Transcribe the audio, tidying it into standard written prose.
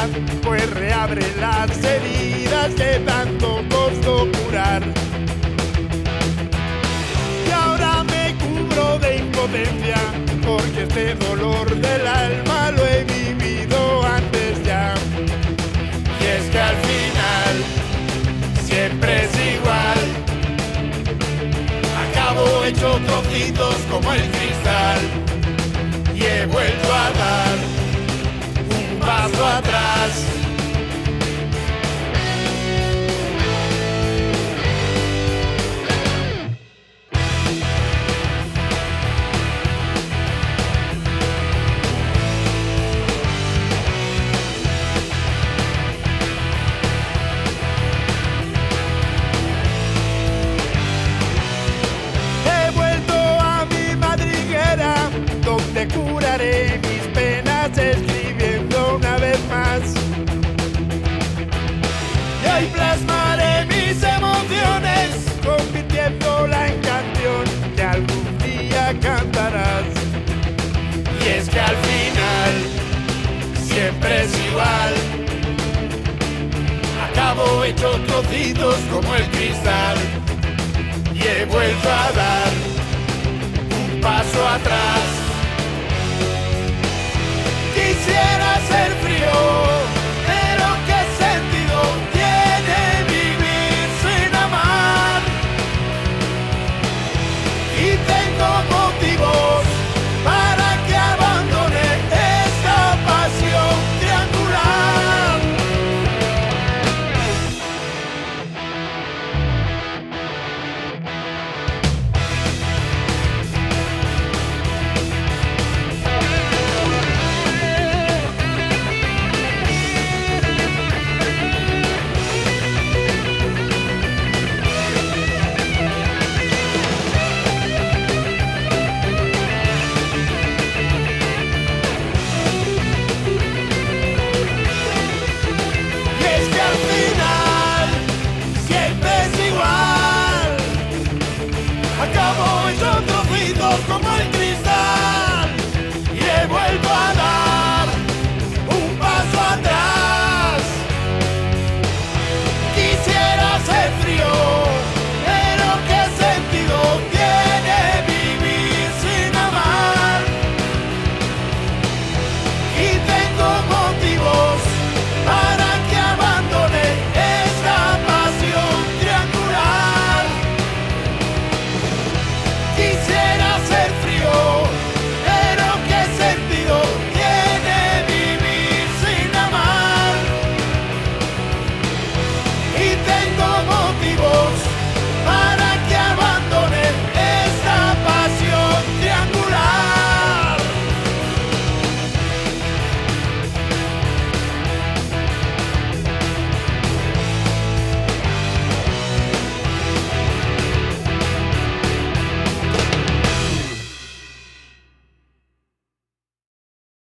vida, pues reabre las heridas que tanto costó curar. Y ahora me cubro de impotencia, porque este dolor del alma lo he vivido antes ya. Y es que al final siempre es igual, acabo hecho trocitos como el cristal, y he vuelto a dar un paso atrás. Donde curaré mis penas escribiendo una vez más, y hoy plasmaré mis emociones convirtiéndola en canción que algún día cantarás. Y es que al final siempre es igual, acabo hecho trocitos como el cristal, y he vuelto a dar un paso atrás.